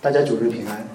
大家主日平安。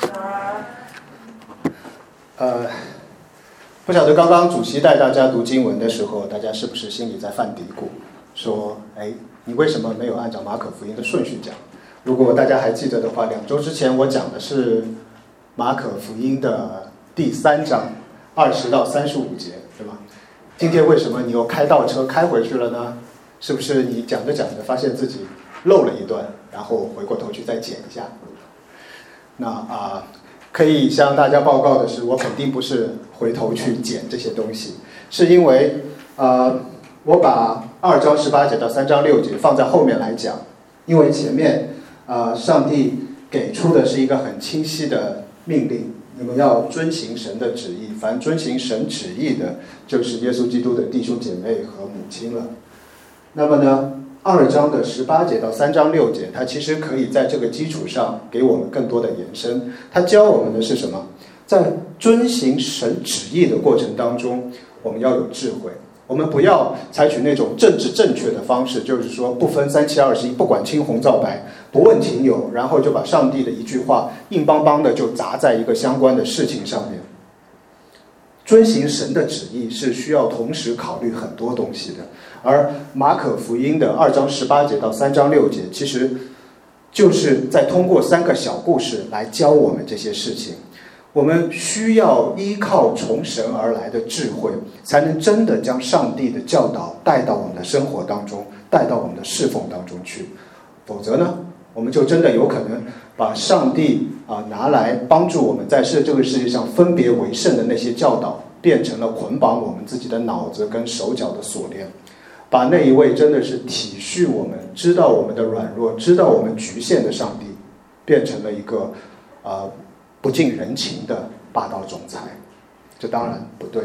不晓得刚刚主席带大家读经文的时候，大家是不是心里在犯嘀咕，说，你为什么没有按照马可福音的顺序讲？如果大家还记得的话，2周之前我讲的是马可福音的第3章20到35节，对吧？今天为什么你又开倒车开回去了呢？是不是你讲着讲着发现自己漏了一段，然后回过头去再剪一下？那可以向大家报告的是，我肯定不是回头去剪这些东西，是因为我把2章18节到3章6节放在后面来讲，因为前面上帝给出的是一个很清晰的命令，你们要遵行神的旨意，凡遵行神旨意的，就是耶稣基督的弟兄姐妹和母亲了。那么呢，2章的18节到3章6节，它其实可以在这个基础上给我们更多的延伸。它教我们的是什么？在遵行神旨意的过程当中，我们要有智慧。我们不要采取那种政治正确的方式，就是说不分3七21，不管青红皂白，不问情由，然后就把上帝的一句话硬邦邦的就砸在一个相关的事情上面。遵行神的旨意是需要同时考虑很多东西的，而马可福音的2章18节到3章6节，其实就是在通过3个小故事来教我们这些事情。我们需要依靠从神而来的智慧，才能真的将上帝的教导带到我们的生活当中，带到我们的侍奉当中去。否则呢，我们就真的有可能把上帝拿来帮助我们在这个世界上分别为圣的那些教导，变成了捆绑我们自己的脑子跟手脚的锁链，把那一位真的是体恤我们，知道我们的软弱，知道我们局限的上帝，变成了一个不近人情的霸道总裁。这当然不对。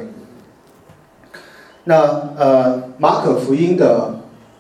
那马可福音的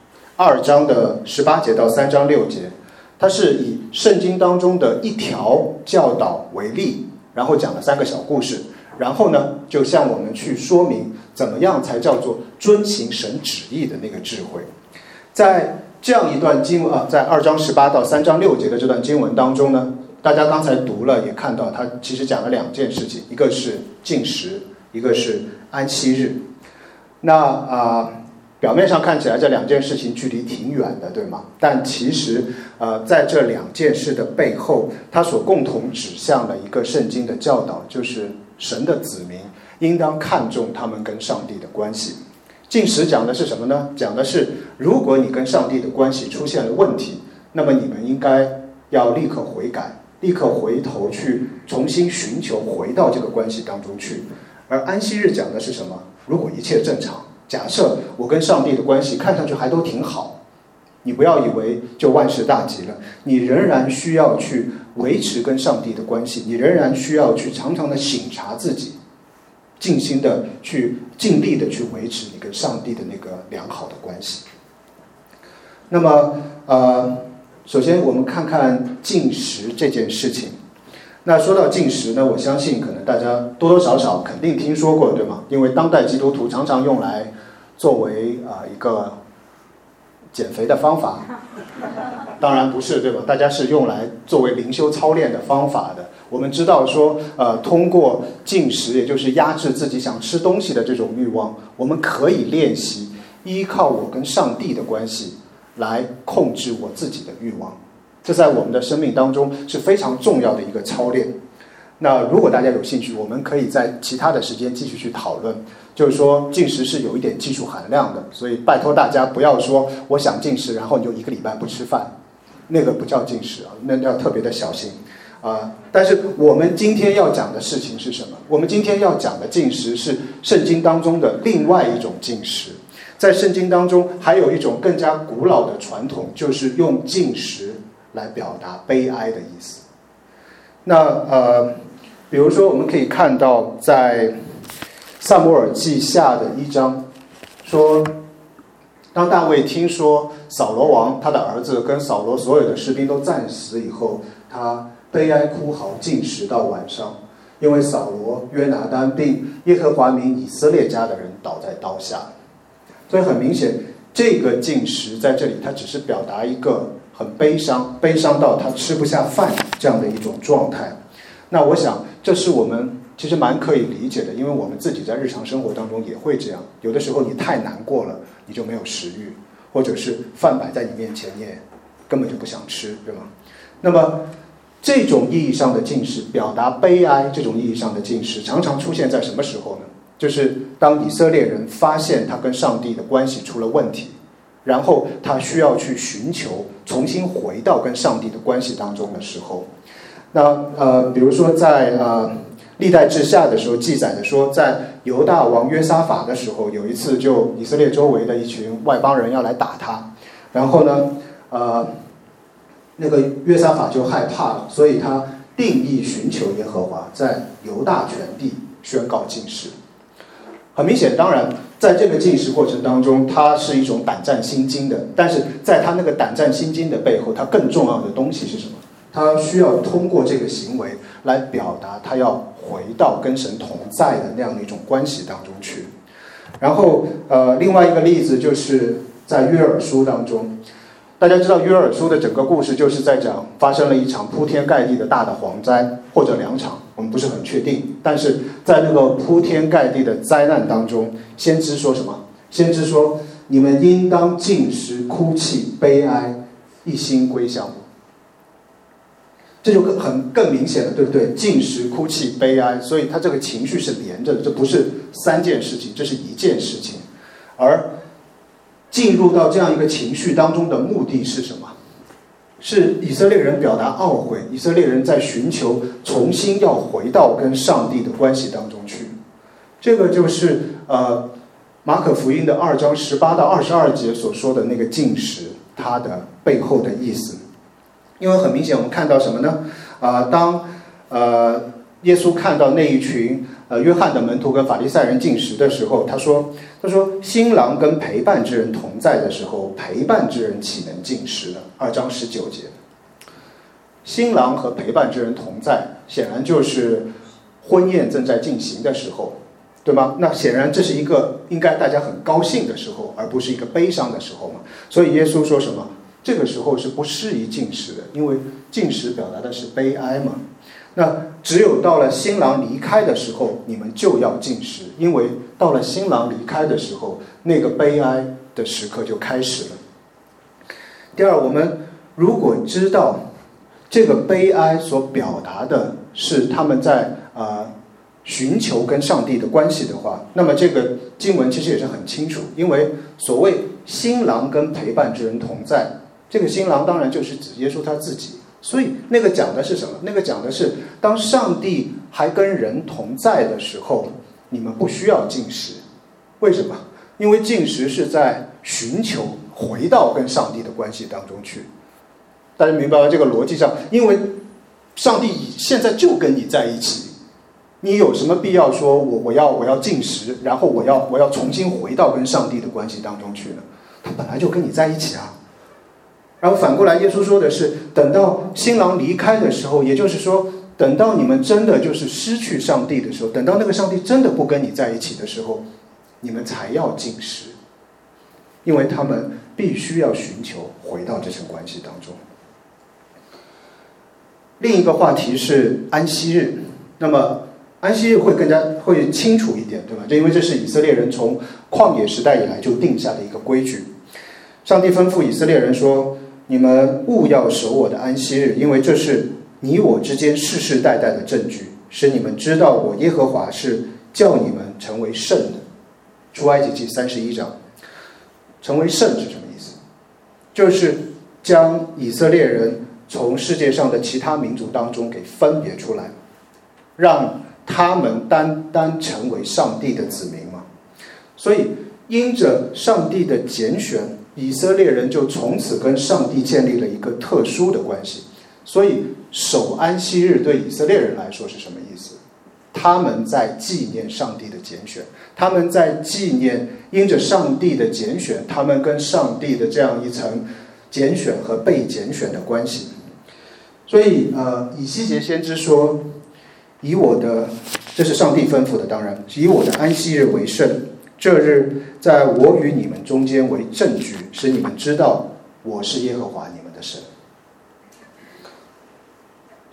2章的18节到3章6节，它是以圣经当中的一条教导为例，然后讲了3个小故事，然后呢就向我们去说明怎么样才叫做遵行神旨意的那个智慧。在这样一段经文在2章18到3章6节的这段经文当中呢，大家刚才读了也看到，它其实讲了2件事情，一个是禁食，一个是安息日。那表面上看起来这2件事情距离挺远的，对吗？但其实在这2件事的背后，它所共同指向的一个圣经的教导，就是神的子民应当看重他们跟上帝的关系。禁食讲的是什么呢？讲的是如果你跟上帝的关系出现了问题，那么你们应该要立刻悔改，立刻回头去重新寻求回到这个关系当中去。而安息日讲的是什么？如果一切正常，假设我跟上帝的关系看上去还都挺好，你不要以为就万事大吉了，你仍然需要去维持跟上帝的关系，你仍然需要去常常的省察自己，尽心的去尽力的去维持你跟上帝的那个良好的关系。那么首先我们看看禁食这件事情。那说到禁食呢，我相信可能大家多多少少肯定听说过，对吗？因为当代基督徒常常用来作为一个减肥的方法，当然不是，对吧？大家是用来作为灵修操练的方法的。我们知道说通过禁食，也就是压制自己想吃东西的这种欲望，我们可以练习依靠我跟上帝的关系来控制我自己的欲望。这在我们的生命当中是非常重要的一个操练。那如果大家有兴趣，我们可以在其他的时间继续去讨论，就是说禁食是有一点技术含量的，所以拜托大家不要说我想禁食然后你就1个礼拜不吃饭，那个不叫禁食那要特别的小心但是我们今天要讲的事情是什么？我们今天要讲的禁食是圣经当中的另外一种禁食。在圣经当中还有一种更加古老的传统，就是用禁食来表达悲哀的意思。那比如说我们可以看到在撒母耳记下的1章说，当大卫听说扫罗王他的儿子跟扫罗所有的士兵都战死以后，他悲哀哭嚎禁食到晚上，因为扫罗、约拿单并耶和华民以色列家的人倒在刀下。所以很明显，这个禁食在这里它只是表达一个很悲伤，悲伤到他吃不下饭这样的一种状态。那我想这是我们其实蛮可以理解的，因为我们自己在日常生活当中也会这样，有的时候你太难过了，你就没有食欲，或者是饭摆在你面前你也根本就不想吃，对吗？那么这种意义上的禁食，表达悲哀这种意义上的禁食，常常出现在什么时候呢？就是当以色列人发现他跟上帝的关系出了问题，然后他需要去寻求重新回到跟上帝的关系当中的时候。那比如说在历代志下的时候记载的说，在犹大王约沙法的时候，有一次就以色列周围的一群外邦人要来打他，然后呢那个约沙法就害怕了，所以他定义寻求耶和华，在犹大全地宣告禁食。很明显，当然在这个禁食过程当中，他是一种胆战心惊的，但是在他那个胆战心惊的背后，他更重要的东西是什么？他需要通过这个行为来表达他要回到跟神同在的那样的一种关系当中去。然后另外一个例子就是在约珥书当中，大家知道约珥书的整个故事就是在讲发生了一场铺天盖地的大的蝗灾，或者2场，我们不是很确定。但是在那个铺天盖地的灾难当中，先知说什么？先知说：你们应当禁食、哭泣、悲哀，一心归向我。这就更明显了，对不对？禁食、哭泣、悲哀，所以他这个情绪是连着的，这不是3件事情，这是1件事情。而进入到这样一个情绪当中的目的是什么？是以色列人表达懊悔，以色列人在寻求重新要回到跟上帝的关系当中去。这个就是马可福音的2章18到22节所说的那个禁食，它的背后的意思。因为很明显我们看到什么呢？当耶稣看到那一群约翰的门徒跟法利赛人禁食的时候，他说新郎跟陪伴之人同在的时候，陪伴之人岂能禁食呢？2章19节，新郎和陪伴之人同在，显然就是婚宴正在进行的时候，对吗？那显然这是一个应该大家很高兴的时候，而不是一个悲伤的时候嘛。所以耶稣说什么？这个时候是不适宜禁食的，因为禁食表达的是悲哀嘛。那只有到了新郎离开的时候，你们就要禁食，因为到了新郎离开的时候，那个悲哀的时刻就开始了。第二，我们如果知道这个悲哀所表达的是他们在寻求跟上帝的关系的话，那么这个经文其实也是很清楚，因为所谓新郎跟陪伴之人同在，这个新郎当然就是指耶稣他自己。所以那个讲的是什么？那个讲的是当上帝还跟人同在的时候，你们不需要禁食。为什么？因为禁食是在寻求回到跟上帝的关系当中去。大家明白吗？这个逻辑上，因为上帝现在就跟你在一起，你有什么必要说我要禁食，然后我要重新回到跟上帝的关系当中去呢？他本来就跟你在一起啊。然后反过来，耶稣说的是，等到新郎离开的时候，也就是说，等到你们真的就是失去上帝的时候，等到那个上帝真的不跟你在一起的时候，你们才要禁食，因为他们必须要寻求回到这层关系当中。另一个话题是安息日，那么安息日会清楚一点，对吧？因为这是以色列人从旷野时代以来就定下的一个规矩。上帝吩咐以色列人说，你们务要守我的安息日，因为这是你我之间世世代代的证据，使你们知道我耶和华是叫你们成为圣的。出埃及记31章，成为圣是什么意思？就是将以色列人从世界上的其他民族当中给分别出来，让他们单单成为上帝的子民嘛。所以因着上帝的拣选，以色列人就从此跟上帝建立了一个特殊的关系。所以守安息日对以色列人来说是什么意思？他们在纪念上帝的拣选，他们在纪念因着上帝的拣选，他们跟上帝的这样一层拣选和被拣选的关系。所以以西结先知说，这是上帝吩咐的，当然以我的安息日为圣，这日在我与你们中间为证据，使你们知道我是耶和华你们的神。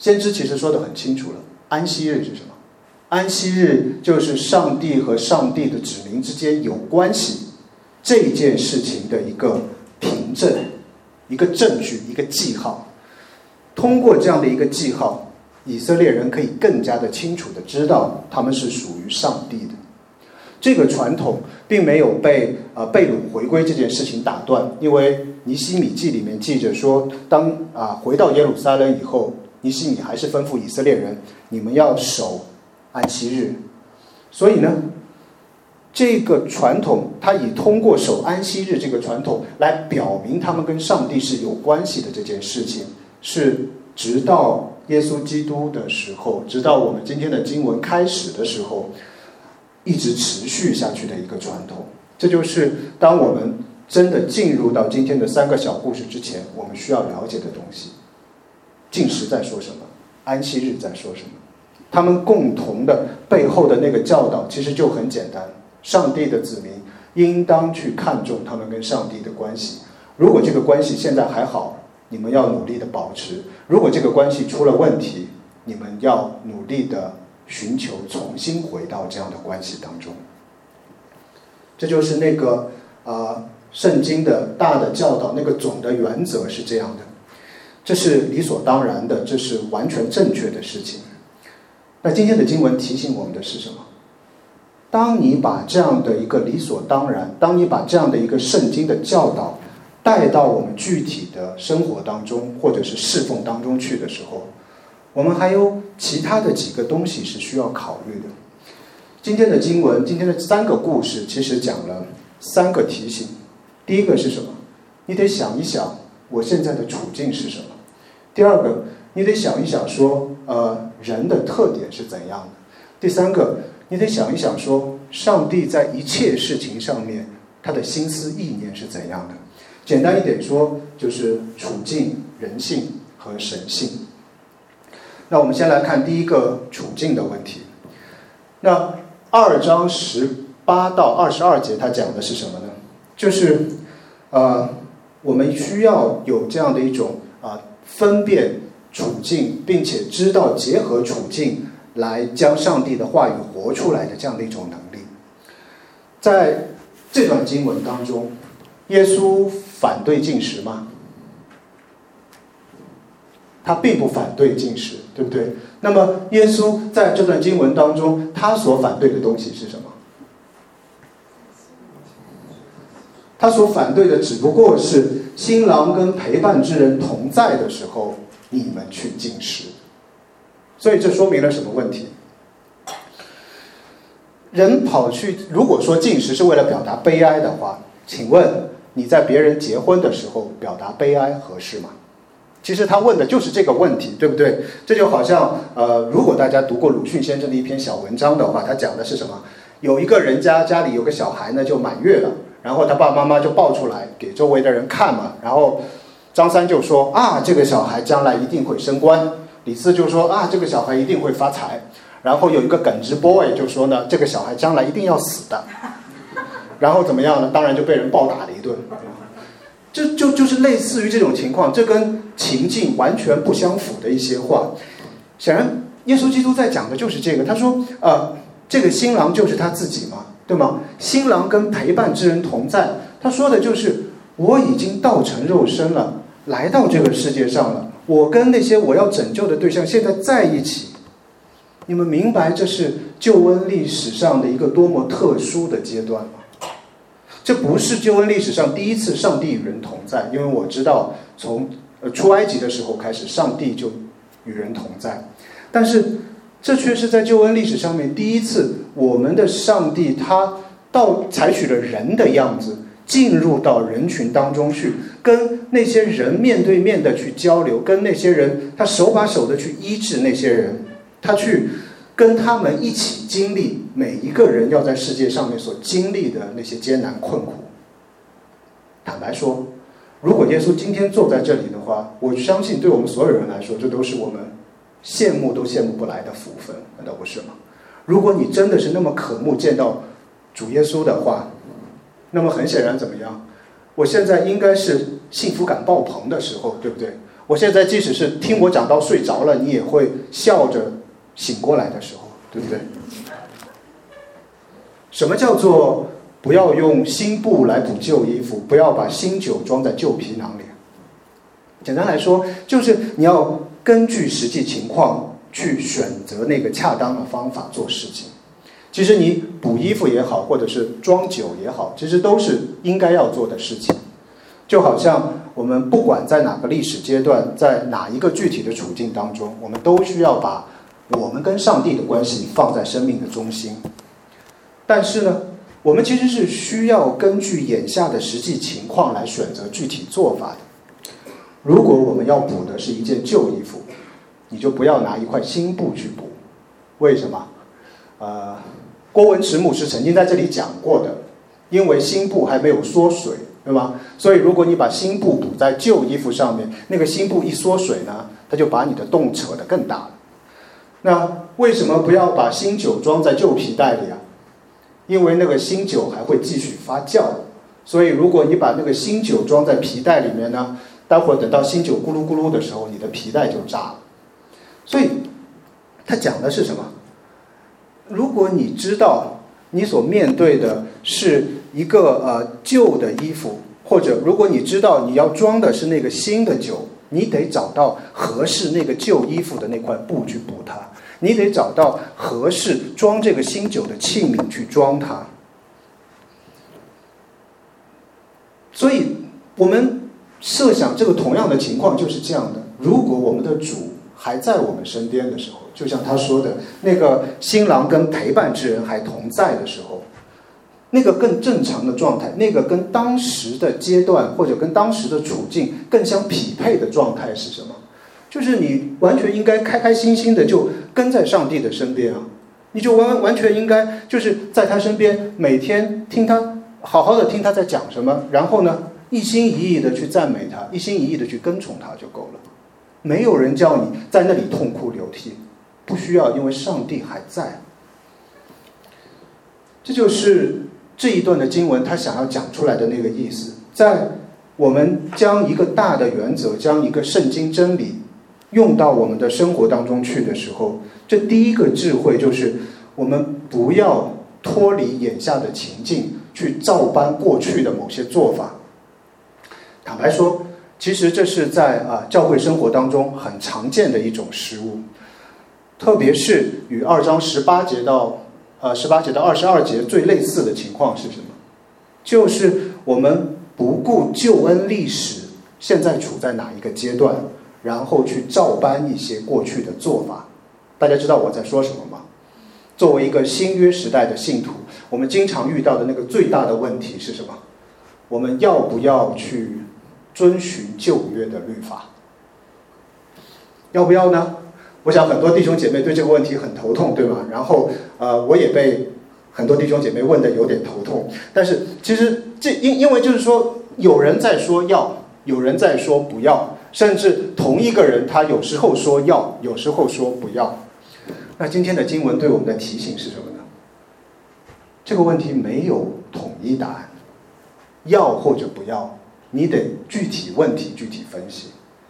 先知其实说得很清楚了，安息日是什么？安息日就是上帝和上帝的子民之间有关系这件事情的一个凭证，一个证据，一个记号。通过这样的一个记号，以色列人可以更加的清楚的知道他们是属于上帝的。这个传统并没有被被掳回归这件事情打断，因为尼希米记里面记着说，当回到耶路撒冷以后，尼希米还是吩咐以色列人，你们要守安息日。所以呢，这个传统他以通过守安息日这个传统来表明他们跟上帝是有关系的这件事情，是直到耶稣基督的时候，直到我们今天的经文开始的时候，一直持续下去的一个传统。这就是当我们真的进入到今天的3个小故事之前，我们需要了解的东西。禁食在说什么？安息日在说什么？他们共同的背后的那个教导其实就很简单，上帝的子民应当去看重他们跟上帝的关系。如果这个关系现在还好，你们要努力的保持；如果这个关系出了问题，你们要努力的寻求重新回到这样的关系当中。这就是那个圣经的大的教导，那个总的原则是这样的，这是理所当然的，这是完全正确的事情。那今天的经文提醒我们的是什么？当你把这样的一个理所当然，当你把这样的一个圣经的教导带到我们具体的生活当中，或者是侍奉当中去的时候，我们还有其他的几个东西是需要考虑的。今天的经文，今天的3个故事其实讲了3个提醒。第一个是什么？你得想一想我现在的处境是什么。第二个，你得想一想说人的特点是怎样的。第三个，你得想一想说上帝在一切事情上面他的心思意念是怎样的。简单一点说，就是处境、人性和神性。那我们先来看第一个处境的问题。那2章18到22节他讲的是什么呢？就是我们需要有这样的一种分辨处境，并且知道结合处境来将上帝的话语活出来的这样的一种能力。在这段经文当中，耶稣反对禁食吗？他并不反对禁食，对不对？那么耶稣在这段经文当中，他所反对的东西是什么？他所反对的只不过是新郎跟陪伴之人同在的时候，你们去禁食。所以这说明了什么问题？人跑去，如果说禁食是为了表达悲哀的话，请问你在别人结婚的时候表达悲哀合适吗？其实他问的就是这个问题，对不对？这就好像如果大家读过鲁迅先生的一篇小文章的话，他讲的是什么？有一个人家里有个小孩呢，就满月了，然后他爸爸妈妈就抱出来给周围的人看嘛，然后张三就说这个小孩将来一定会升官，李四就说这个小孩一定会发财，然后有一个耿直 boy 就说呢，这个小孩将来一定要死的，然后怎么样呢？当然就被人暴打了一顿。就是类似于这种情况，这跟情境完全不相符的一些话。显然耶稣基督在讲的就是这个，他说这个新郎就是他自己嘛，对吗？新郎跟陪伴之人同在，他说的就是我已经道成肉身了，来到这个世界上了，我跟那些我要拯救的对象现在在一起。你们明白这是救恩历史上的一个多么特殊的阶段吗？这不是救恩历史上第一次上帝与人同在，因为我知道从出埃及的时候开始，上帝就与人同在，但是这却是在救恩历史上面第一次，我们的上帝他采取了人的样子，进入到人群当中去，跟那些人面对面的去交流，跟那些人他手把手的去医治那些人，他去跟他们一起经历每一个人要在世界上面所经历的那些艰难困苦。坦白说，如果耶稣今天坐在这里的话，我相信对我们所有人来说，这都是我们羡慕都羡慕不来的福分，难道不是吗？如果你真的是那么渴慕见到主耶稣的话，那么很显然怎么样？我现在应该是幸福感爆棚的时候，对不对？ 我现在即使是听我讲到睡着了，你也会笑着醒过来的时候，对不对？什么叫做不要用新布来补旧衣服，不要把新酒装在旧皮囊里？简单来说，就是你要根据实际情况去选择那个恰当的方法做事情。其实你补衣服也好，或者是装酒也好，其实都是应该要做的事情。就好像我们不管在哪个历史阶段，在哪一个具体的处境当中，我们都需要把我们跟上帝的关系放在生命的中心。但是呢，我们其实是需要根据眼下的实际情况来选择具体做法的。如果我们要补的是一件旧衣服，你就不要拿一块新布去补。为什么？郭文池牧师曾经在这里讲过的，因为新布还没有缩水，对吗？所以如果你把新布补在旧衣服上面，那个新布一缩水呢，它就把你的洞扯得更大了。那为什么不要把新酒装在旧皮袋里啊？因为那个新酒还会继续发酵，所以如果你把那个新酒装在皮袋里面呢，待会儿等到新酒咕噜咕噜的时候，你的皮带就炸了。所以他讲的是什么？如果你知道你所面对的是一个旧的衣服，或者如果你知道你要装的是那个新的酒，你得找到合适那个旧衣服的那块布去补它，你得找到合适装这个新酒的器皿去装它。所以我们设想这个同样的情况就是这样的，如果我们的主还在我们身边的时候，就像他说的，那个新郎跟陪伴之人还同在的时候，那个更正常的状态，那个跟当时的阶段或者跟当时的处境更相匹配的状态是什么？就是你完全应该开开心心的就跟在上帝的身边啊，你就完全应该就是在他身边，每天听他好好的听他在讲什么，然后呢一心一意的去赞美他，一心一意的去跟从他就够了。没有人叫你在那里痛哭流涕，不需要，因为上帝还在。这就是这一段的经文他想要讲出来的那个意思。在我们将一个大的原则，将一个圣经真理用到我们的生活当中去的时候，这第一个智慧就是我们不要脱离眼下的情境去照搬过去的某些做法。坦白说，其实这是在教会生活当中很常见的一种失误，特别是与2章18节到22节最类似的情况是什么？就是我们不顾救恩历史现在处在哪一个阶段，然后去照搬一些过去的做法。大家知道我在说什么吗？作为一个新约时代的信徒，我们经常遇到的那个最大的问题是什么？我们要不要去遵循旧约的律法？要不要呢？我想很多弟兄姐妹对这个问题很头痛，对吗？然后我也被很多弟兄姐妹问的有点头痛。但是其实因为就是说，有人在说要，有人在说不要，甚至同一个人他有时候说要，有时候说不要。那今天的经文对我们的提醒是什么呢？这个问题没有统一答案，要或者不要，你得具体问题具体分析。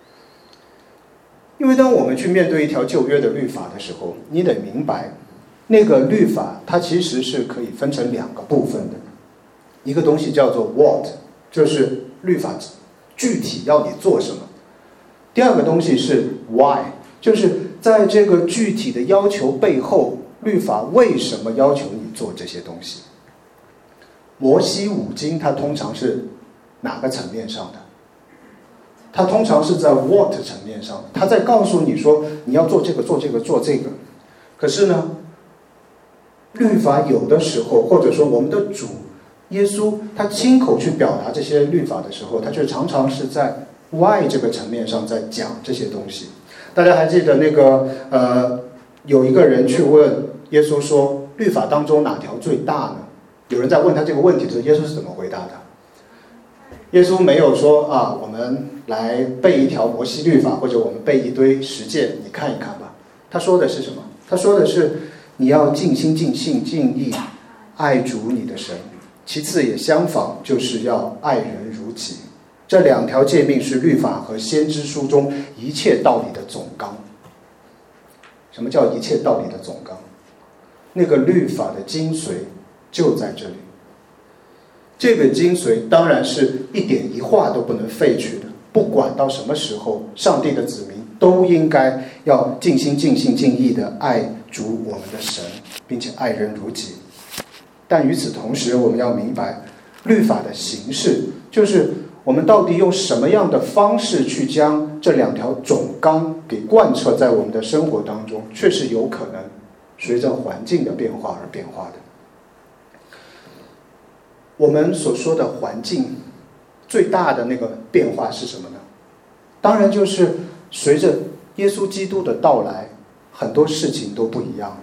因为当我们去面对一条旧约的律法的时候，你得明白，那个律法它其实是可以分成2个部分的。一个东西叫做 what， 就是律法具体要你做什么。第二个东西是 why， 就是在这个具体的要求背后，律法为什么要求你做这些东西。摩西五经它通常是哪个层面上的？它通常是在 what 层面上，它在告诉你说你要做这个做这个做这个。可是呢，律法有的时候，或者说我们的主耶稣他亲口去表达这些律法的时候，他却常常是在 why 这个层面上在讲这些东西。大家还记得那个有一个人去问耶稣说，律法当中哪条最大呢？有人在问他这个问题的时候，耶稣是怎么回答的？耶稣没有说我们来背一条摩西律法，或者我们背一堆十诫，你看一看吧。他说的是什么？他说的是你要尽心尽性尽意爱主你的神，其次也相仿，就是要爱人如己。 这2条诫命是律法和先知书中一切道理的总纲。什么叫一切道理的总纲？那个律法的精髓就在这里。这个精髓当然是一点一画都不能废去的，不管到什么时候，上帝的子民都应该要尽心尽性尽意的爱主我们的神，并且爱人如己。但与此同时，我们要明白律法的形式，就是我们到底用什么样的方式去将这2条总纲给贯彻在我们的生活当中，确实有可能随着环境的变化而变化的。我们所说的环境最大的那个变化是什么呢？当然就是随着耶稣基督的到来，很多事情都不一样了。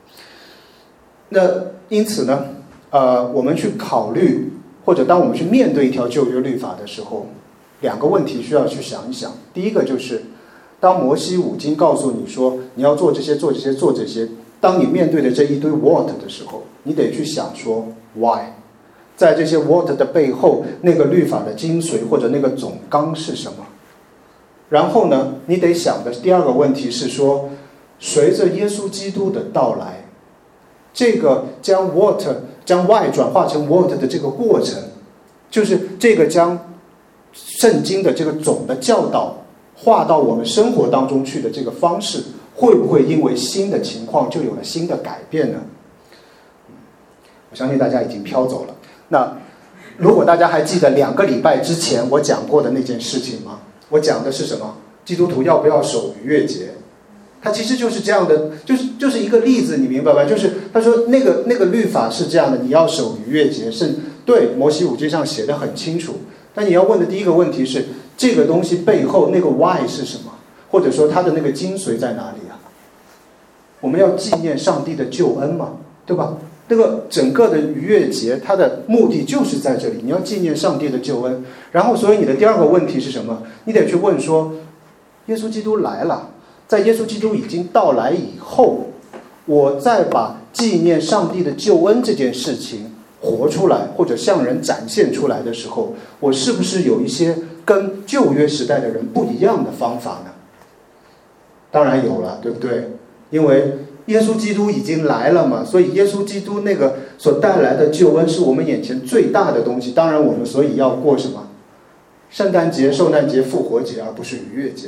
那因此呢，我们去考虑，或者当我们去面对一条旧约律法的时候，2个问题需要去想一想。第一个就是，当摩西五经告诉你说你要做这些做这些做这些，当你面对的这一堆 what 的时候，你得去想说 why， 在这些 what 的背后，那个律法的精髓或者那个总纲是什么。然后呢，你得想的第2个问题是说，随着耶稣基督的到来，这个将 why 转化成 what 的这个过程，就是这个将圣经的这个总的教导化到我们生活当中去的这个方式，会不会因为新的情况就有了新的改变呢？我相信大家已经飘走了。那如果大家还记得2个礼拜之前我讲过的那件事情吗？我讲的是什么？基督徒要不要守逾越节？它其实就是这样的，就是一个例子，你明白吧？就是他说那个律法是这样的，你要守逾越节，是对摩西五经上写的很清楚。但你要问的第一个问题是，这个东西背后那个 why 是什么？或者说它的那个精髓在哪里啊？我们要纪念上帝的救恩嘛，对吧？这个整个的逾越节，它的目的就是在这里，你要纪念上帝的救恩。然后，所以你的第2个问题是什么？你得去问说，耶稣基督来了，在耶稣基督已经到来以后，我再把纪念上帝的救恩这件事情活出来，或者向人展现出来的时候，我是不是有一些跟旧约时代的人不一样的方法呢？当然有了，对不对？因为耶稣基督已经来了嘛，所以耶稣基督那个所带来的救恩是我们眼前最大的东西。当然我们所以要过什么？圣诞节、受难节、复活节，而不是逾越节。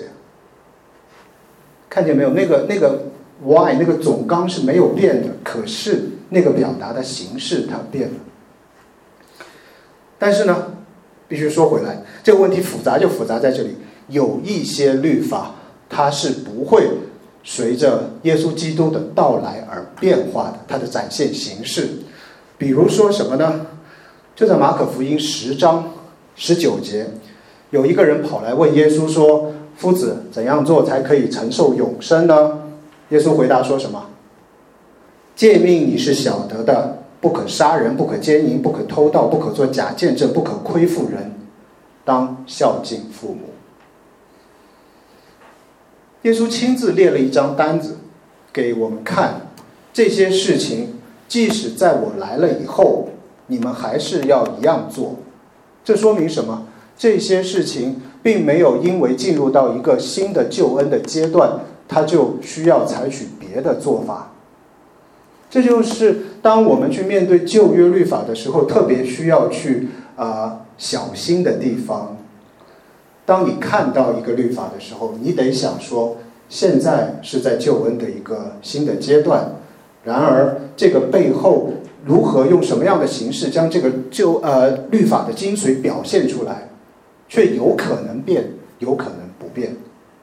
看见没有？那个 why 那个总纲是没有变的，可是那个表达的形式它变了。但是呢，必须说回来，这个问题复杂就复杂在这里，有一些律法它是不会随着耶稣基督的到来而变化的，它的展现形式。比如说什么呢？就在马可福音10章19节，有一个人跑来问耶稣说，夫子，怎样做才可以承受永生呢？耶稣回答说什么？诫命你是晓得的，不可杀人，不可奸淫，不可偷盗，不可做假见证，不可亏负人，当孝敬父母。耶稣亲自列了一张单子给我们看，这些事情即使在我来了以后，你们还是要一样做。这说明什么？这些事情并没有因为进入到一个新的救恩的阶段，它就需要采取别的做法。这就是当我们去面对旧约律法的时候，特别需要去小心的地方。当你看到一个律法的时候，你得想说，现在是在救恩的一个新的阶段，然而这个背后如何用什么样的形式将这个律法的精髓表现出来，却有可能变，有可能不变。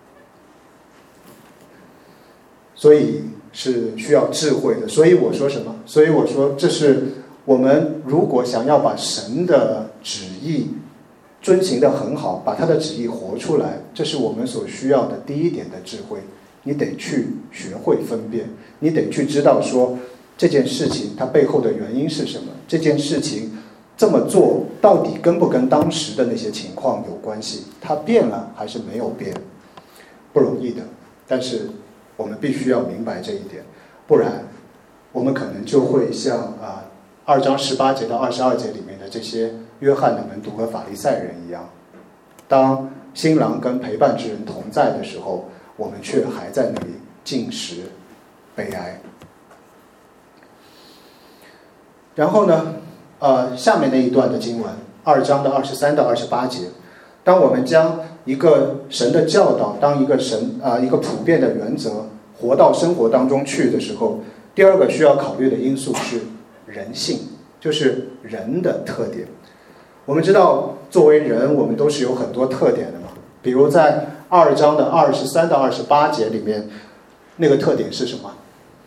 所以是需要智慧的。所以我说什么？所以我说这是我们如果想要把神的旨意遵行得很好，把他的旨意活出来，这是我们所需要的第一点的智慧。你得去学会分辨，你得去知道说这件事情它背后的原因是什么，这件事情这么做到底跟不跟当时的那些情况有关系，它变了还是没有变，不容易的。但是我们必须要明白这一点，不然我们可能就会像2章18节到22节里面的这些约翰的门徒和法利赛人一样， 当新郎跟陪伴之人同在的时候，我们却还在那里进食悲哀。然后呢，下面那一段的经文，2章的23到28节，当我们将一个神的教导当一个普遍的原则活到生活当中去的时候，第二个需要考虑的因素是人性，就是人的特点。我们知道作为人，我们都是有很多特点的嘛，比如在2章的23到28节里面，那个特点是什么？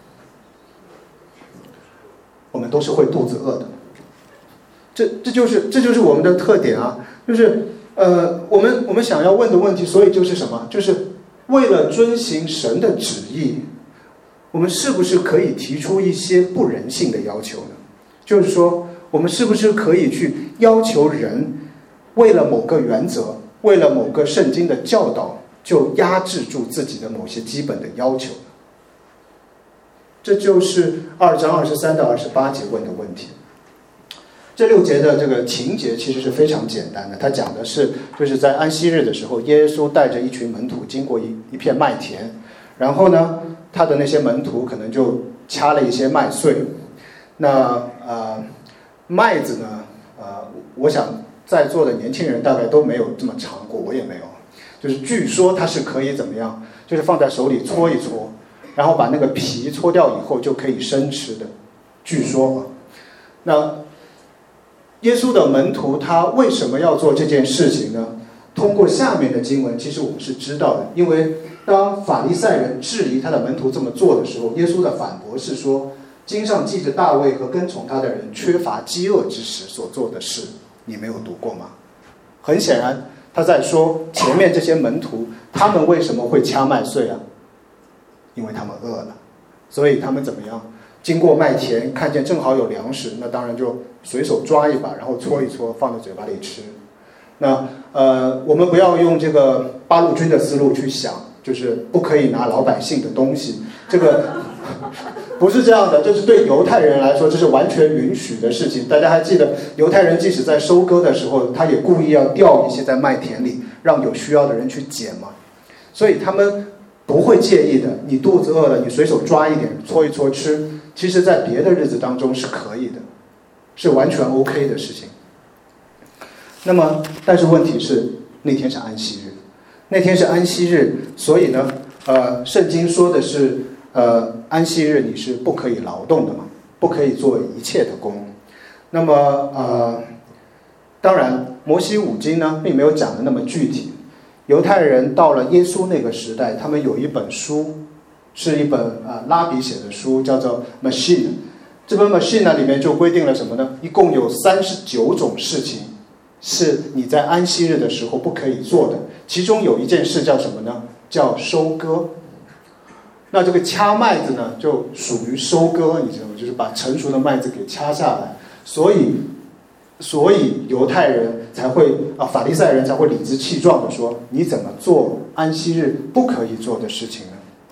我们都是会肚子饿的，这就是我们的特点啊！就是我们想要问的问题，所以就是什么？就是为了遵行神的旨意，我们是不是可以提出一些不人性的要求呢？就是说，我们是不是可以去要求人为了某个原则，为了某个圣经的教导，就压制住自己的某些基本的要求？这就是2章23到28节问的问题。这6节的这个情节其实是非常简单的，它讲的是就是在安息日的时候，耶稣带着一群门徒经过一片麦田，然后呢，他的那些门徒可能就掐了一些麦穗。那麦子呢，我想在座的年轻人大概都没有这么尝过，我也没有。就是据说它是可以怎么样，就是放在手里搓一搓，然后把那个皮搓掉以后就可以生吃的，据说。那耶稣的门徒他为什么要做这件事情呢？通过下面的经文，其实我们是知道的，因为当法利赛人质疑他的门徒这么做的时候，耶稣的反驳是说，经上记着大卫和跟从他的人缺乏饥饿之时所做的事，你没有读过吗？很显然他在说前面这些门徒他们为什么会掐麦穗啊？因为他们饿了，所以他们怎么样？经过麦田看见正好有粮食，那当然就随手抓一把，然后搓一搓放在嘴巴里吃。那我们不要用这个八路军的思路去想，就是不可以拿老百姓的东西，这个不是这样的，这是对犹太人来说这是完全允许的事情。大家还记得犹太人即使在收割的时候，他也故意要掉一些在麦田里，让有需要的人去捡嘛，所以他们不会介意的。你肚子饿了，你随手抓一点搓一搓吃，其实在别的日子当中是可以的，是完全 OK 的事情。那么但是问题是那天是安息日，那天是安息日，所以呢圣经说的是安息日你是不可以劳动的嘛，不可以做一切的工。那么当然摩西五经呢并没有讲的那么具体。犹太人到了耶稣那个时代，他们有一本书，是一本拉比写的书，叫做 Machine。 这本 Machine 里面就规定了什么呢？一共有39种事情是你在安息日的时候不可以做的，其中有一件事叫什么呢？叫收割。那这个掐麦子呢就属于收割，你知道吗？就是把成熟的麦子给掐下来。所以犹太人才会法利赛人才会理直气壮的说，你怎么做安息日不可以做的事情呢？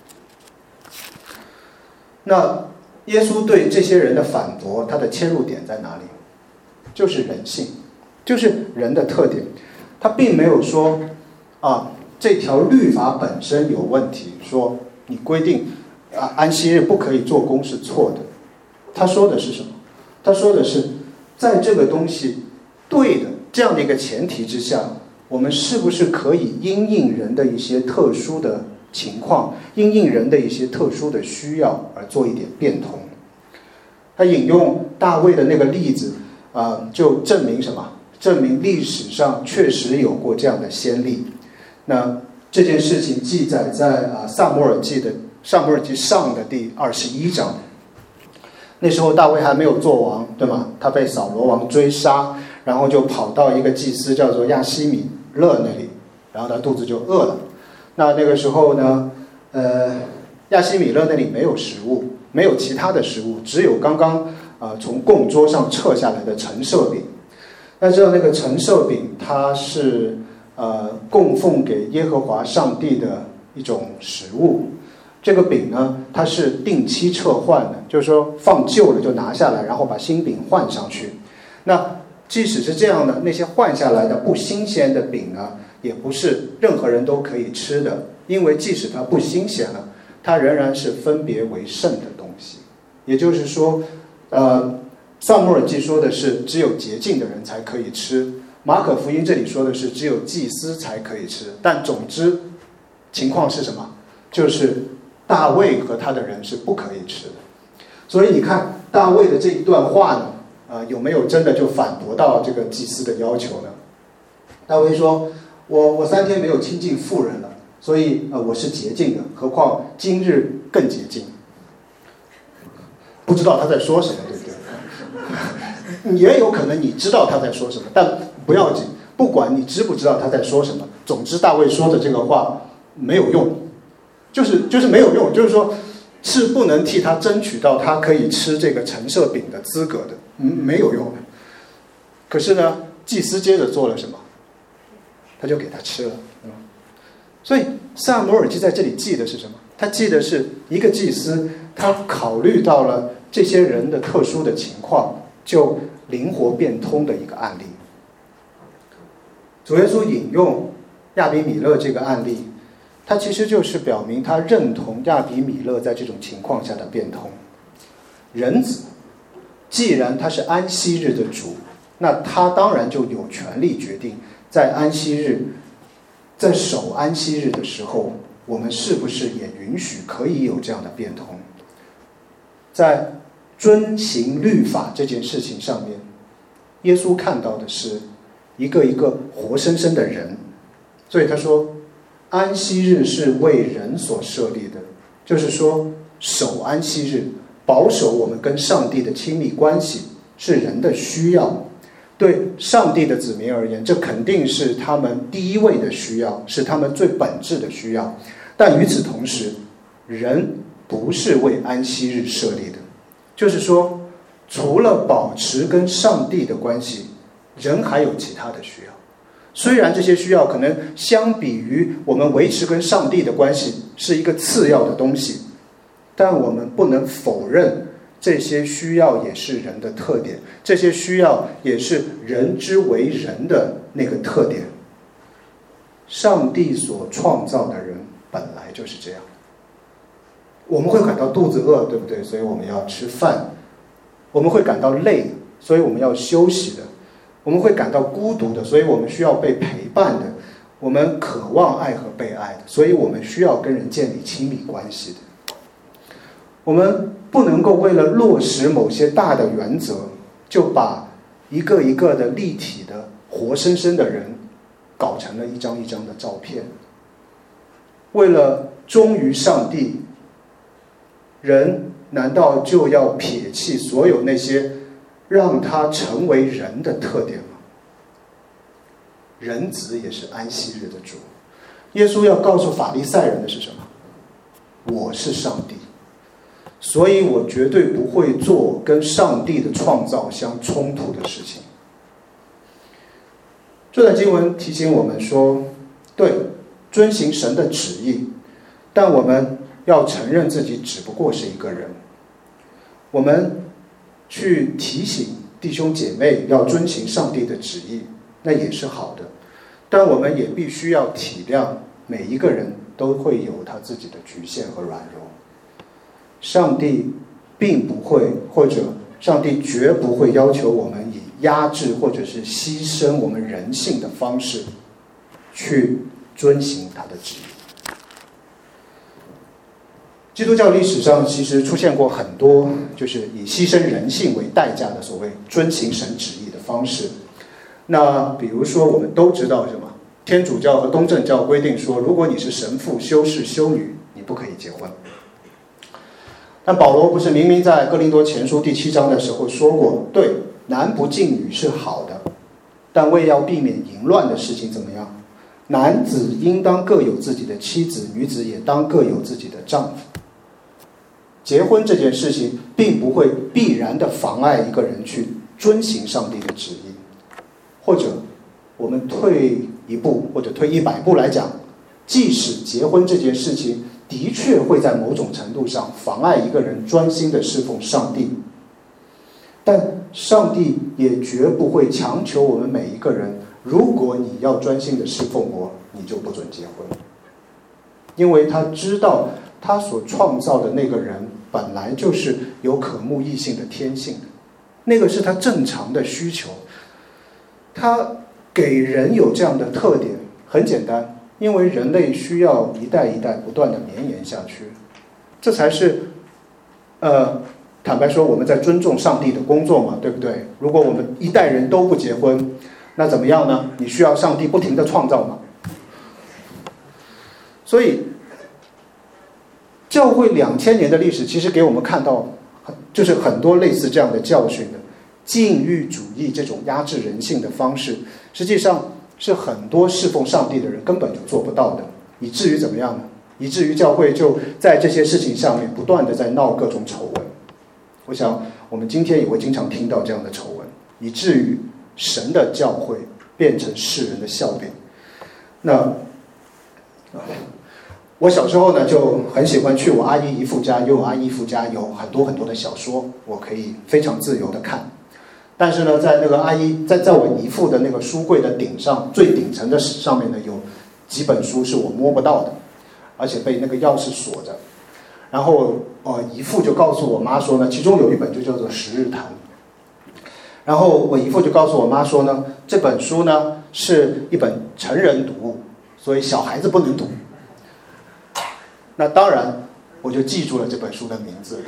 那耶稣对这些人的反驳，他的切入点在哪里？就是人性，就是人的特点。他并没有说这条律法本身有问题，说你规定安息日不可以做工是错的。他说的是什么？他说的是在这个东西对的这样的一个前提之下，我们是不是可以因应人的一些特殊的情况，因应人的一些特殊的需要而做一点变通。他引用大卫的那个例子就证明什么？证明历史上确实有过这样的先例。那这件事情记载在撒母耳记上的第21章。那时候大卫还没有做王，对吗？他被扫罗王追杀，然后就跑到一个祭司叫做亚希米勒那里，然后他肚子就饿了。那个时候呢亚希米勒那里没有食物，没有其他的食物，只有刚刚从供桌上撤下来的陈设饼。那知道那个陈设饼它是供奉给耶和华上帝的一种食物。这个饼呢它是定期撤换的，就是说放旧了就拿下来，然后把新饼换上去。那即使是这样的，那些换下来的不新鲜的饼呢，也不是任何人都可以吃的，因为即使它不新鲜了，它仍然是分别为圣的东西。也就是说，撒母耳记说的是只有洁净的人才可以吃，马可福音这里说的是只有祭司才可以吃。但总之，情况是什么？就是大卫和他的人是不可以吃的。所以你看大卫的这一段话呢，有没有真的就反驳到这个祭司的要求呢？大卫说：“我3天没有亲近妇人了，所以我是洁净的，何况今日更洁净。”不知道他在说什么，对不对？也有可能你知道他在说什么，但不要紧，不管你知不知道他在说什么，总之大卫说的这个话没有用，就是没有用，就是说是不能替他争取到他可以吃这个陈设饼的资格的，没有用的。可是呢，祭司接着做了什么？他就给他吃了。所以撒母耳记在这里记的是什么？他记的是一个祭司，他考虑到了这些人的特殊的情况，就灵活变通的一个案例。主耶稣引用亚比米勒这个案例，他其实就是表明他认同亚比米勒在这种情况下的变通。人子既然他是安息日的主，那他当然就有权利决定在安息日，在守安息日的时候，我们是不是也允许可以有这样的变通。在遵行律法这件事情上面，耶稣看到的是一个一个活生生的人，所以他说安息日是为人所设立的，就是说守安息日，保守我们跟上帝的亲密关系是人的需要。对上帝的子民而言，这肯定是他们第一位的需要，是他们最本质的需要。但与此同时，人不是为安息日设立的，就是说除了保持跟上帝的关系，人还有其他的需要。虽然这些需要可能相比于我们维持跟上帝的关系是一个次要的东西，但我们不能否认这些需要也是人的特点，这些需要也是人之为人的那个特点。上帝所创造的人本来就是这样。我们会感到肚子饿，对不对？所以我们要吃饭。我们会感到累，所以我们要休息的。我们会感到孤独的，所以我们需要被陪伴的。我们渴望爱和被爱的，所以我们需要跟人建立亲密关系的。我们不能够为了落实某些大的原则，就把一个一个的立体的活生生的人搞成了一张一张的照片。为了忠于上帝，人难道就要撇弃所有那些让他成为人的特点吗？人子也是安息日的主。耶稣要告诉法利赛人的是什么？我是上帝，所以我绝对不会做跟上帝的创造相冲突的事情。这段经文提醒我们说，对，遵行神的旨意，但我们要承认自己只不过是一个人。我们去提醒弟兄姐妹要遵行上帝的旨意，那也是好的，但我们也必须要体谅每一个人都会有他自己的局限和软弱。上帝并不会，或者上帝绝不会要求我们以压制或者是牺牲我们人性的方式去遵行他的旨意。基督教历史上其实出现过很多就是以牺牲人性为代价的所谓遵行神旨意的方式。那比如说我们都知道什么？天主教和东正教规定说，如果你是神父、修士、修女，你不可以结婚。但保罗不是明明在哥林多前书第7章的时候说过，对，男不近女是好的，但为要避免淫乱的事情怎么样？男子应当各有自己的妻子，女子也当各有自己的丈夫。结婚这件事情并不会必然的妨碍一个人去遵行上帝的旨意。或者我们退一步或者退100步来讲，即使结婚这件事情的确会在某种程度上妨碍一个人专心的侍奉上帝， 但上帝也绝不会强求我们每一个人，如果你要专心的侍奉我，你就不准结婚。因为他知道他所创造的那个人本来就是有渴慕异性的天性的，那个是他正常的需求。他给人有这样的特点很简单，因为人类需要一代一代不断的绵延下去，这才是坦白说我们在尊重上帝的工作嘛，对不对？如果我们一代人都不结婚，那怎么样呢？你需要上帝不停的创造嘛。所以教会2000年的历史其实给我们看到就是很多类似这样的教训的。禁欲主义这种压制人性的方式，实际上是很多侍奉上帝的人根本就做不到的，以至于怎么样呢？以至于教会就在这些事情上面不断的在闹各种丑闻。我想我们今天也会经常听到这样的丑闻，以至于神的教会变成世人的笑柄。那我小时候呢就很喜欢去我阿姨姨父家，因为我阿姨姨父家有很多很多的小说，我可以非常自由的看。但是呢，在那个阿姨在我姨父的那个书柜的顶上，最顶层的上面呢，有几本书是我摸不到的，而且被那个钥匙锁着。然后姨父就告诉我妈说呢，其中有一本就叫做《十日谈》。然后我姨父就告诉我妈说呢，这本书呢是一本成人读物，所以小孩子不能读。那当然，我就记住了这本书的名字。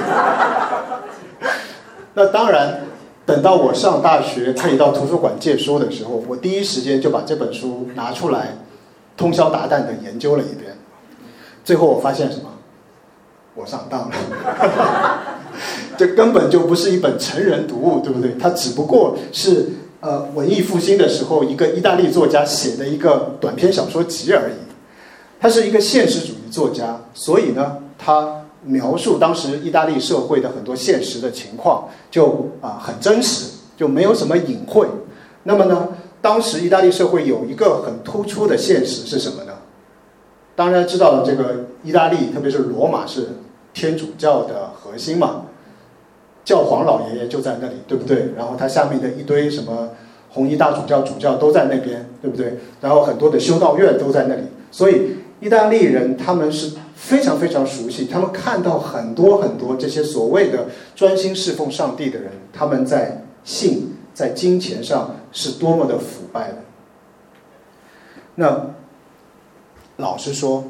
那当然。等到我上大学可以到图书馆借书的时候，我第一时间就把这本书拿出来，通宵达旦的研究了一遍。最后我发现什么？我上当了。这根本就不是一本成人读物，对不对？它只不过是文艺复兴的时候一个意大利作家写的一个短篇小说集而已。他是一个现实主义作家，所以呢，他描述当时意大利社会的很多现实的情况，就很真实，就没有什么隐晦。那么呢，当时意大利社会有一个很突出的现实是什么呢？当然知道这个意大利，特别是罗马是天主教的核心嘛，教皇老爷爷就在那里，对不对？然后他下面的一堆什么红衣大主教、主教都在那边，对不对？然后很多的修道院都在那里，所以意大利人他们是非常非常熟悉，他们看到很多很多这些所谓的专心侍奉上帝的人，他们在性、在金钱上是多么的腐败的。那老实说，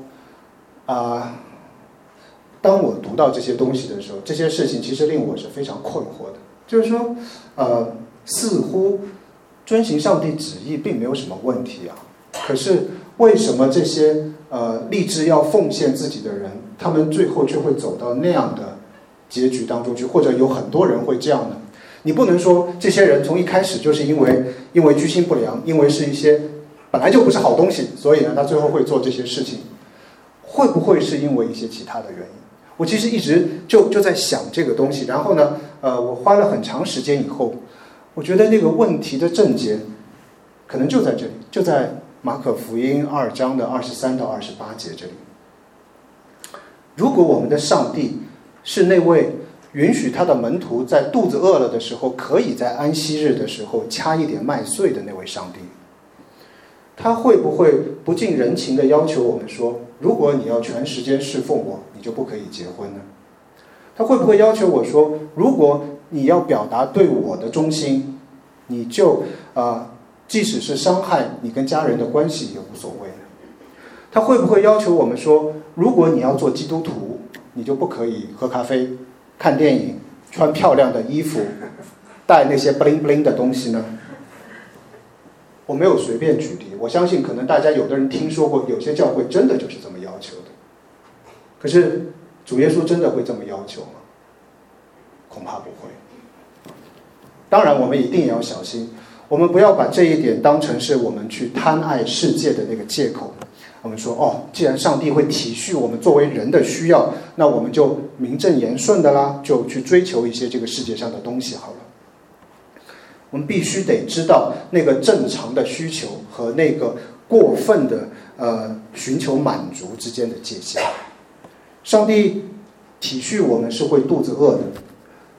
当我读到这些东西的时候，这些事情其实令我是非常困惑的。就是说，似乎遵行上帝旨意并没有什么问题啊，可是为什么这些立志要奉献自己的人，他们最后却会走到那样的结局当中去，或者有很多人会这样呢？你不能说这些人从一开始就是因为居心不良，因为是一些本来就不是好东西，所以呢他最后会做这些事情，会不会是因为一些其他的原因？我其实一直就在想这个东西，然后呢我花了很长时间以后，我觉得那个问题的症结可能就在这里，就在马可福音2章的23到28节这里。如果我们的上帝是那位允许他的门徒在肚子饿了的时候，可以在安息日的时候掐一点麦穗的那位上帝，他会不会不近人情的要求我们说，如果你要全时间侍奉我，你就不可以结婚呢？他会不会要求我说，如果你要表达对我的忠心，你就即使是伤害你跟家人的关系也无所谓呢？他会不会要求我们说，如果你要做基督徒，你就不可以喝咖啡、看电影、穿漂亮的衣服、带那些 bling bling 的东西呢？我没有随便举例，我相信可能大家有的人听说过，有些教会真的就是这么要求的。可是主耶稣真的会这么要求吗？恐怕不会。当然我们一定也要小心，我们不要把这一点当成是我们去贪爱世界的那个借口。我们说既然上帝会体恤我们作为人的需要，那我们就名正言顺的啦，就去追求一些这个世界上的东西好了。我们必须得知道那个正常的需求和那个过分的寻求满足之间的界限。上帝体恤我们是会肚子饿的，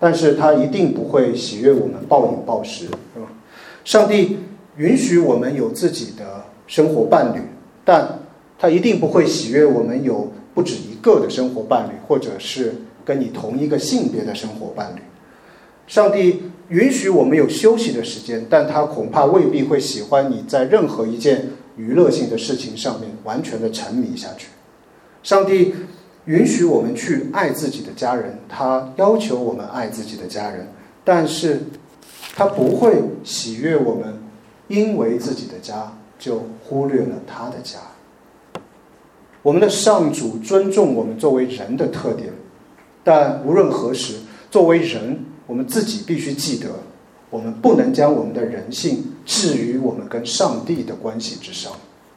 但是他一定不会喜悦我们暴饮暴食，对吧？上帝允许我们有自己的生活伴侣，但他一定不会喜悦我们有不止一个的生活伴侣，或者是跟你同一个性别的生活伴侣。上帝允许我们有休息的时间，但他恐怕未必会喜欢你在任何一件娱乐性的事情上面完全的沉迷下去。上帝允许我们去爱自己的家人，他要求我们爱自己的家人，但是他不会喜悦我们因为自己的家就忽略了他的家。我们的上主尊重我们作为人的特点，但无论何时，作为人，我们自己必须记得，我们不能将我们的人性置于我们跟上帝的关系之上。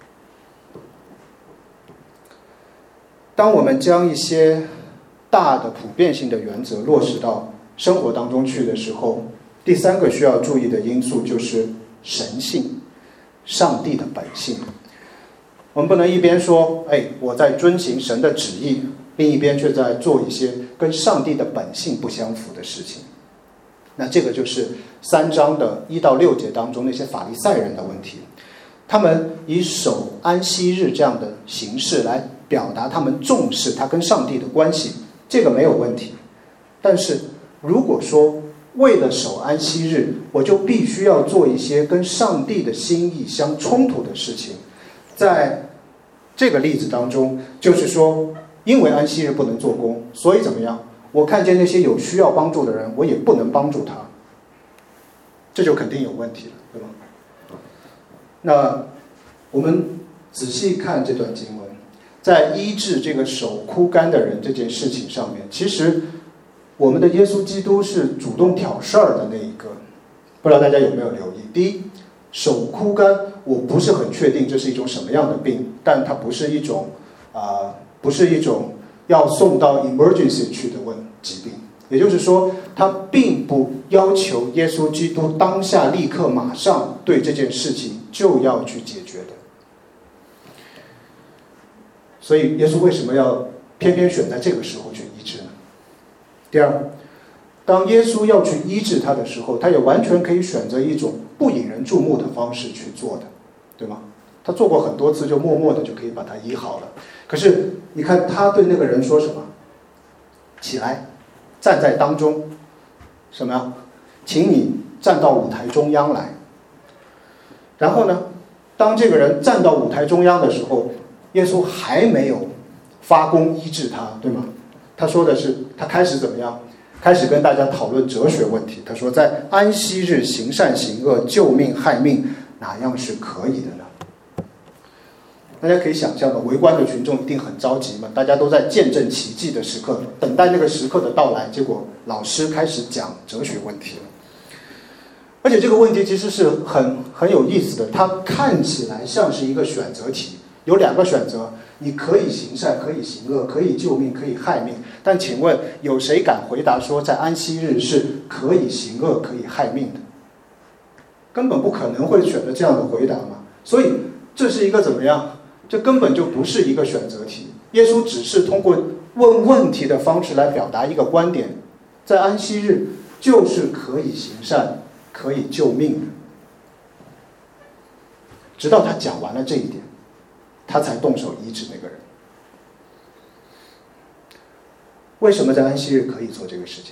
当我们将一些大的普遍性的原则落实到生活当中去的时候，第三个需要注意的因素就是神性，上帝的本性。我们不能一边说我在遵行神的旨意，另一边却在做一些跟上帝的本性不相符的事情。那这个就是3章的1到6节当中那些法利赛人的问题。他们以守安息日这样的形式来表达他们重视他跟上帝的关系，这个没有问题。但是如果说为了守安息日，我就必须要做一些跟上帝的心意相冲突的事情，在这个例子当中，就是说因为安息日不能做工，所以怎么样，我看见那些有需要帮助的人，我也不能帮助他，这就肯定有问题了，对吗？那我们仔细看这段经文，在医治这个手枯干的人这件事情上面，其实我们的耶稣基督是主动挑事儿的那一个。不知道大家有没有留意，第一，手枯干，我不是很确定这是一种什么样的病，但它不是一种要送到 emergency 去的疾病。也就是说，它并不要求耶稣基督当下立刻马上对这件事情就要去解决的。所以耶稣为什么要偏偏选在这个时候去医治呢？第二，当耶稣要去医治他的时候，他也完全可以选择一种不引人注目的方式去做的，对吗？他做过很多次，就默默的就可以把他医好了。可是你看他对那个人说什么？起来，站在当中，什么呀？请你站到舞台中央来。然后呢，当这个人站到舞台中央的时候，耶稣还没有发功医治他，对吗？他说的是，他开始怎么样？开始跟大家讨论哲学问题。他说，在安息日行善行恶、救命害命，哪样是可以的呢？大家可以想象的，围观的群众一定很着急嘛，大家都在见证奇迹的时刻，等待那个时刻的到来。结果老师开始讲哲学问题了，而且这个问题其实是很有意思的，它看起来像是一个选择题，有2个选择，你可以行善，可以行恶，可以救命，可以害命。但请问有谁敢回答说在安息日是可以行恶，可以害命的？根本不可能会选择这样的回答嘛。所以这是一个怎么样？这根本就不是一个选择题。耶稣只是通过问问题的方式来表达一个观点，在安息日就是可以行善，可以救命的。直到他讲完了这一点，他才动手医治那个人。为什么在安息日可以做这个事情？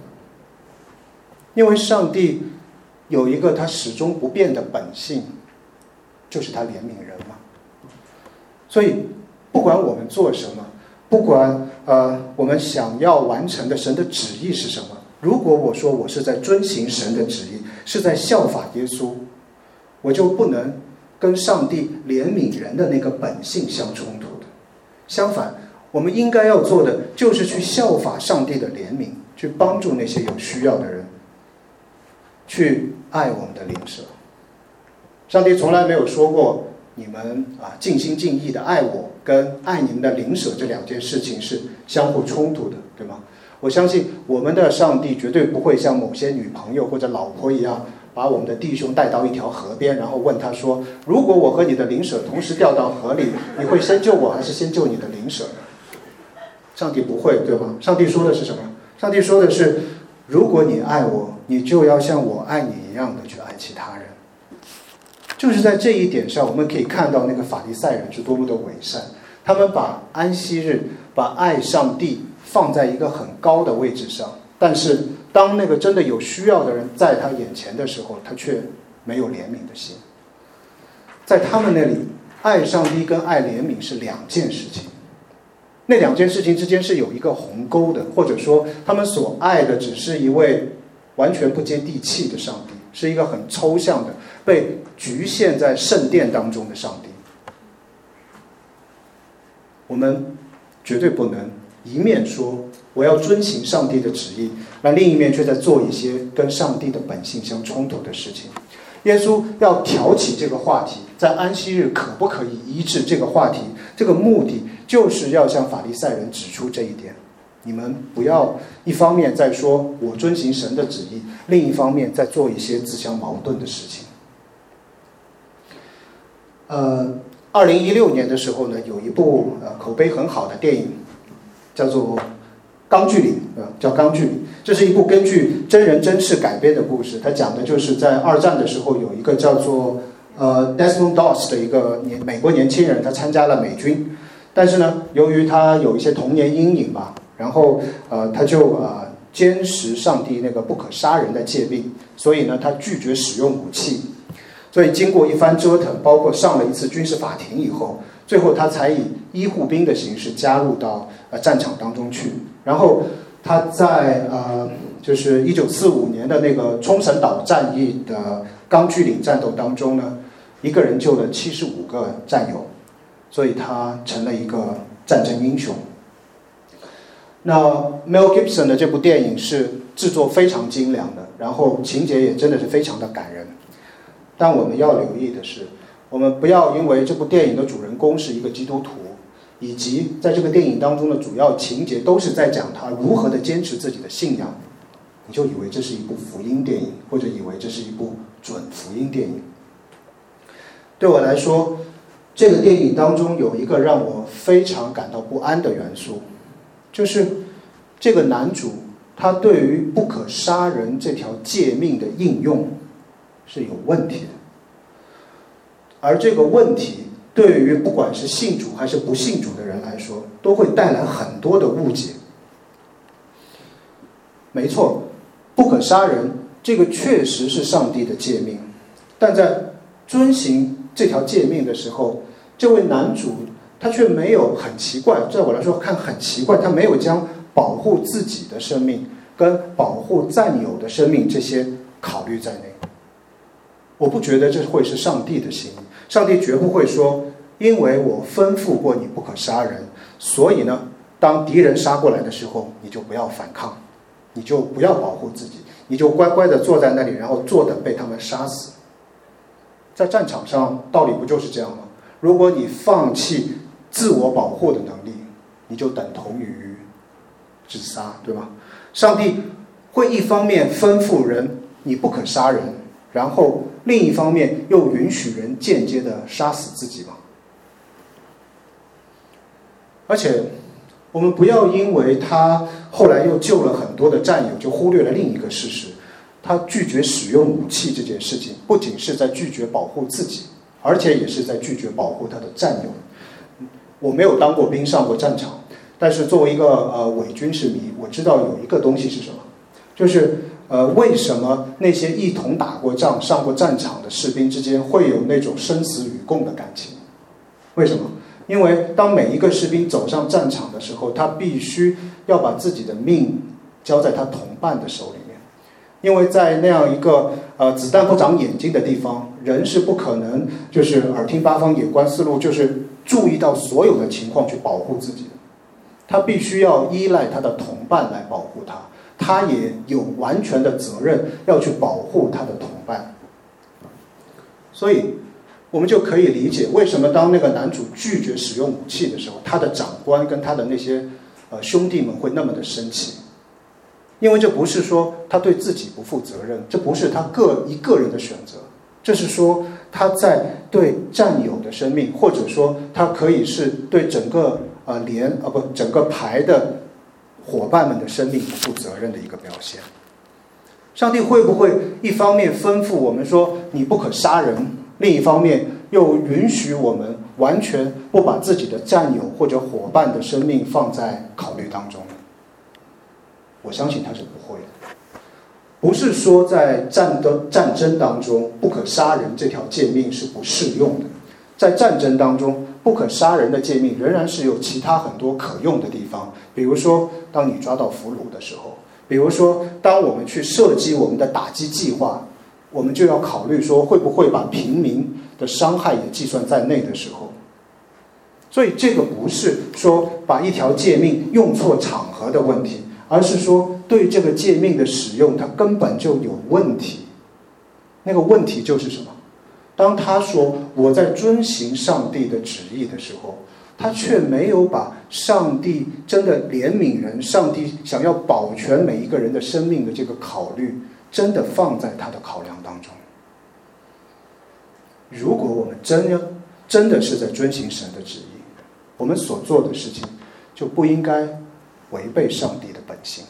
因为上帝有一个他始终不变的本性，就是他怜悯人嘛。所以不管我们做什么，不管我们想要完成的神的旨意是什么，如果我说我是在遵行神的旨意，是在效法耶稣，我就不能跟上帝怜悯人的那个本性相冲突的。相反，我们应该要做的就是去效法上帝的怜悯，去帮助那些有需要的人，去爱我们的邻舍。上帝从来没有说过你们尽心尽意的爱我跟爱你们的邻舍这2件事情是相互冲突的，对吗？我相信我们的上帝绝对不会像某些女朋友或者老婆一样，把我们的弟兄带到一条河边，然后问他说，如果我和你的邻舍同时掉到河里，你会先救我还是先救你的邻舍？上帝不会，对吗？上帝说的是什么？上帝说的是， 如果你爱我，你就要像我爱你一样的去爱其他人。就是在这一点上，我们可以看到那个法利赛人是多么的伪善，他们把安息日、把爱上帝放在一个很高的位置上，但是当那个真的有需要的人在他眼前的时候，他却没有怜悯的心。在他们那里，爱上帝跟爱怜悯是两件事情，那两件事情之间是有一个鸿沟的，或者说他们所爱的只是一位完全不接地气的上帝，是一个很抽象的被局限在圣殿当中的上帝。我们绝对不能一面说我要遵行上帝的旨意，那另一面却在做一些跟上帝的本性相冲突的事情。耶稣要挑起这个话题，在安息日可不可以医治这个话题，这个目的就是要向法利赛人指出这一点。你们不要一方面在说我遵行神的旨意，另一方面在做一些自相矛盾的事情。2016年的时候呢，有一部口碑很好的电影，叫做《钢锯岭》，叫《钢锯岭》。这是一部根据真人真事改编的故事，它讲的就是在二战的时候，有一个叫做Desmond Doss 的一个美国年轻人，他参加了美军，但是呢，由于他有一些童年阴影吧，然后他就坚持上帝那个不可杀人的诫命，所以呢，他拒绝使用武器。所以经过一番折腾，包括上了一次军事法庭以后，最后他才以医护兵的形式加入到战场当中去。然后他在就是1945年的那个冲绳岛战役的钢锯岭战斗当中呢，一个人救了75个战友，所以他成了一个战争英雄。那 Mel Gibson 的这部电影是制作非常精良的，然后情节也真的是非常的感人。但我们要留意的是，我们不要因为这部电影的主人公是一个基督徒，以及在这个电影当中的主要情节都是在讲他如何的坚持自己的信仰，你就以为这是一部福音电影，或者以为这是一部准福音电影。对我来说，这个电影当中有一个让我非常感到不安的元素，就是这个男主他对于不可杀人这条诫命的应用是有问题的，而这个问题对于不管是信主还是不信主的人来说，都会带来很多的误解。没错，不可杀人这个确实是上帝的诫命，但在遵行这条诫命的时候，这位男主他却没有，很奇怪，在我来说看很奇怪，他没有将保护自己的生命跟保护战友的生命这些考虑在内。我不觉得这会是上帝的心意，上帝绝不会说，因为我吩咐过你不可杀人，所以呢，当敌人杀过来的时候，你就不要反抗，你就不要保护自己，你就乖乖的坐在那里，然后坐等被他们杀死。在战场上，道理不就是这样吗？如果你放弃自我保护的能力，你就等同于自杀，对吗？上帝会一方面吩咐人你不可杀人，然后另一方面又允许人间接的杀死自己吗？而且我们不要因为他后来又救了很多的战友，就忽略了另一个事实，他拒绝使用武器这件事情，不仅是在拒绝保护自己，而且也是在拒绝保护他的战友。我没有当过兵，上过战场，但是作为一个伪军事迷，我知道有一个东西是什么，就是为什么那些一同打过仗、上过战场的士兵之间会有那种生死与共的感情？为什么？因为当每一个士兵走上战场的时候，他必须要把自己的命交在他同伴的手里面，因为在那样一个子弹不长眼睛的地方，人是不可能就是耳听八方眼观四路，就是注意到所有的情况去保护自己的。他必须要依赖他的同伴来保护他，他也有完全的责任要去保护他的同伴。所以我们就可以理解为什么当那个男主拒绝使用武器的时候，他的长官跟他的那些兄弟们会那么的生气。因为这不是说他对自己不负责任，这不是他一个人的选择，这是说他在对战友的生命，或者说他可以是对整个整个排的伙伴们的生命不负责任的一个表现。 上帝会不会一方面吩咐我们说你不可杀人，另一方面又允许我们完全不把自己的战友或者伙伴的生命放在考虑当中呢？我相信他是不会的。不是说在战争当中不可杀人这条诫命是不适用的，在战争当中不可杀人的诫命仍然是有其他很多可用的地方。比如说当你抓到俘虏的时候，比如说当我们去设计我们的打击计划，我们就要考虑说会不会把平民的伤害也计算在内的时候。所以这个不是说把一条诫命用错场合的问题，而是说对这个诫命的使用它根本就有问题。那个问题就是什么？当他说我在遵行上帝的旨意的时候，他却没有把上帝真的怜悯人，上帝想要保全每一个人的生命的这个考虑真的放在他的考量当中。如果我们真的是在遵行神的旨意，我们所做的事情就不应该违背上帝的本性。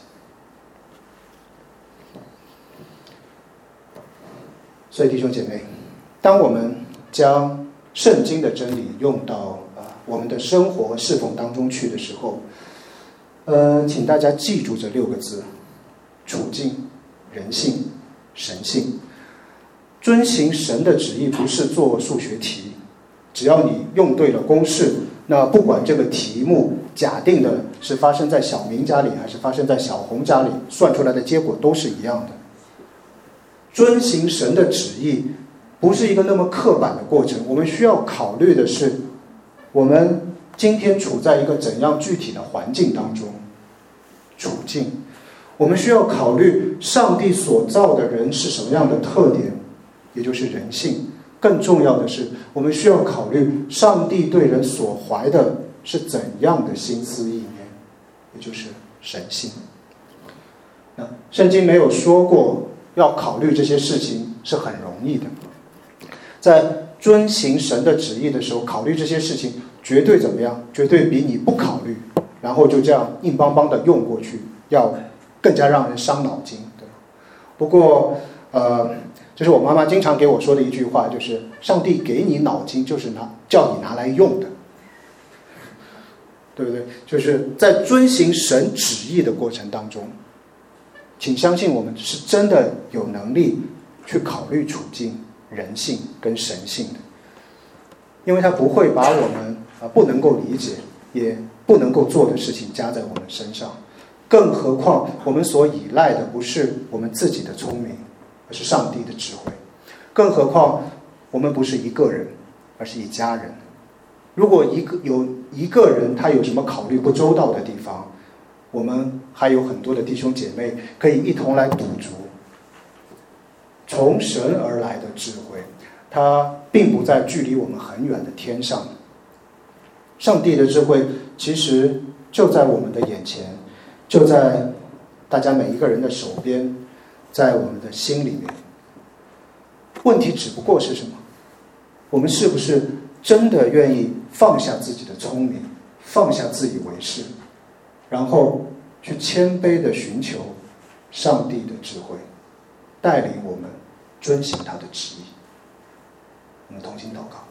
所以弟兄姐妹，当我们将圣经的真理用到我们的生活和侍奉当中去的时候，请大家记住这6个字：处境、人性、神性。遵行神的旨意不是做数学题，只要你用对了公式，那不管这个题目假定的是发生在小明家里还是发生在小红家里，算出来的结果都是一样的。遵行神的旨意不是一个那么刻板的过程，我们需要考虑的是我们今天处在一个怎样具体的环境当中。处境，我们需要考虑上帝所造的人是什么样的特点，也就是人性。更重要的是，我们需要考虑上帝对人所怀的是怎样的心思意念，也就是神性。那圣经没有说过要考虑这些事情是很容易的，在遵行神的旨意的时候，考虑这些事情绝对怎么样？绝对比你不考虑，然后就这样硬邦邦的用过去，要更加让人伤脑筋。对。不过就是我妈妈经常给我说的一句话，就是上帝给你脑筋就是叫你拿来用的，对不对？就是在遵行神旨意的过程当中，请相信我们是真的有能力去考虑处境、人性跟神性的，因为他不会把我们不能够理解也不能够做的事情加在我们身上。更何况我们所依赖的不是我们自己的聪明，而是上帝的智慧。更何况我们不是一个人，而是一家人。如果有一个人他有什么考虑不周到的地方，我们还有很多的弟兄姐妹可以一同来补足。从神而来的智慧，它并不在距离我们很远的天上。上帝的智慧其实就在我们的眼前，就在大家每一个人的手边，在我们的心里面。问题只不过是什么？我们是不是真的愿意放下自己的聪明，放下自以为是，然后去谦卑地寻求上帝的智慧，带领我们遵行他的旨意？我们同心祷告。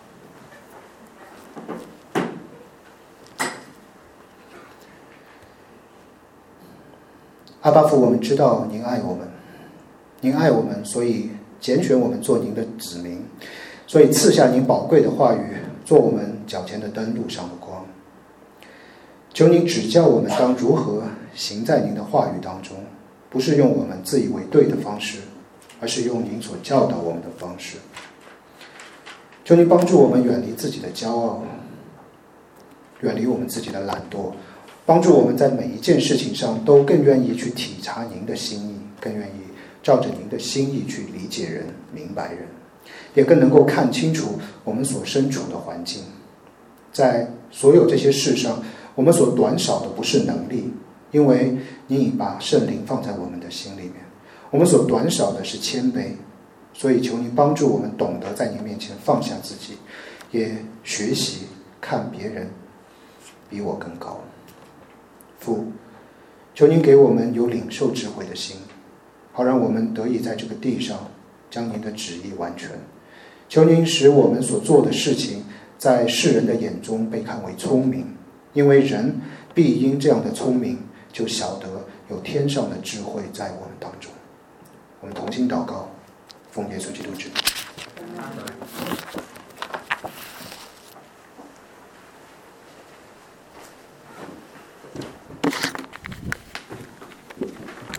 阿爸父，我们知道您爱我们，您爱我们，所以拣选我们做您的子民，所以赐下您宝贵的话语，做我们脚前的灯，路上的光。求您指教我们当如何行在您的话语当中，不是用我们自以为对的方式，而是用您所教导我们的方式。求您帮助我们远离自己的骄傲，远离我们自己的懒惰，帮助我们在每一件事情上都更愿意去体察您的心意，更愿意照着您的心意去理解人、明白人，也更能够看清楚我们所身处的环境。在所有这些事上，我们所短少的不是能力，因为您已把圣灵放在我们的心里面。我们所短少的是谦卑，所以求您帮助我们懂得在您面前放下自己，也学习看别人比我更高。父，求您给我们有领受智慧的心， 好让我们得以在这个地上将您的旨意完成。求您使我们所做的事情在世人的眼中被看为聪明，因为人必因这样的聪明就晓得有天上的智慧在我们当中。我们同心祷告，奉耶稣基督之名。